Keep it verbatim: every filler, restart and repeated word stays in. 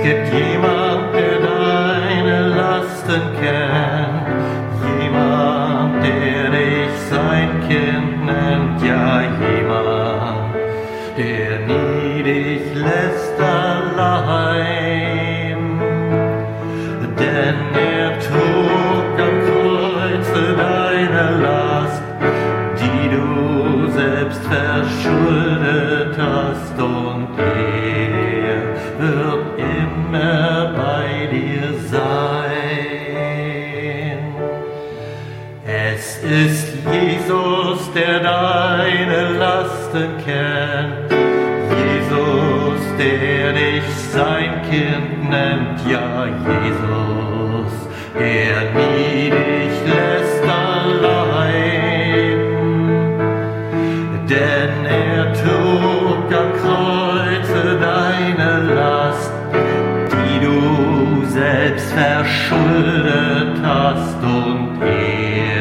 gibt jemand, der deine Lasten kennt, jemand, der dich sein Kind nennt, ja jemand, der nie dich lässt allein, denn er trug am Kreuze deine Last, die du selbst verschuldet hast, und er wird immer bei dir sein. Es ist Jesus, der deine Lasten kennt, Jesus, der dich sein Kind nennt, ja Jesus, der nie dich lässt allein, denn er trug am Kreuze deine Last, die du selbst verschuldet hast, und er